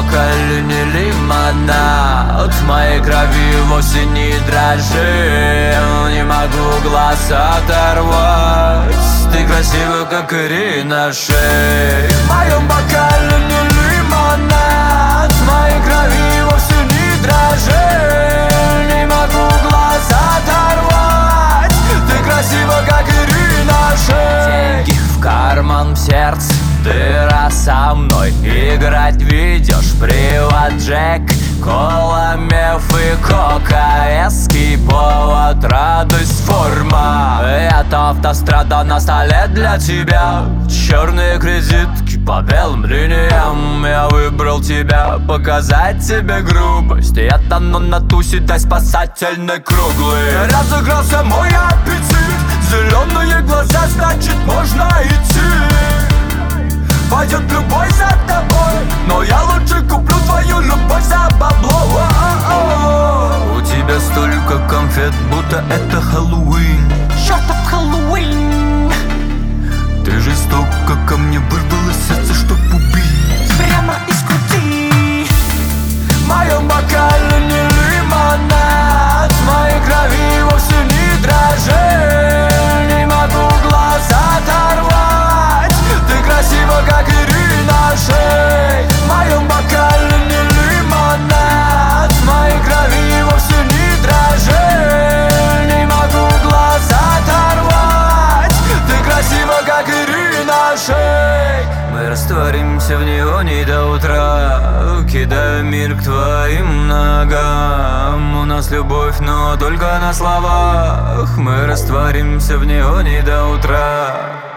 бокале не лимонад, в моей крови вовсе не дрожи. Не могу глаз оторвать, ты красива, как Ирина Шей. В моем бокале не лимонад, в моей крови вовсе не дрожи. Не могу глаз оторвать, ты красива, как Ирина Шей. Деньги в карман, в сердце, ты раз со мной играть ведешь. Привод, Джек, кола, меф и кока. Эский повод, радость, форма. Это автострада на столе для тебя. Черные кредитки по белым линиям. Я выбрал тебя, показать тебе грубость. Это на тусе, дай спасательный круглый. Разыгрался мой аппетит, зеленые глаза, значит можно идти. Пойдет любой за тобой, но я лучше куплю твою любовь за бабло. У тебя столько конфет, будто это Хэллоуин. Чёртов Хэллоуин. Ты жестоко ко мне вырвала сердце, чтоб убить. Прямо из груди. В моем бокале не лимонад, в моей крови вовсе не дрожи. Не могу глаз оторвать, ты красива, как Ирина Шей. В моем бокале не лимонад, в моей крови вовсе не дрожи. Не могу глаз оторвать, ты красива, как Ирина Шей. Мы растворимся в неоне до утра, кидая мир к твоим ногам. У нас любовь, но только на словах. Мы растворимся в неоне до утра.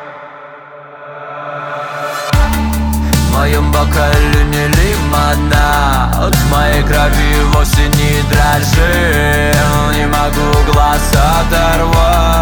В моем бокале не лимонад, в моей крови вовсе не дрожи. Не могу глаз оторвать,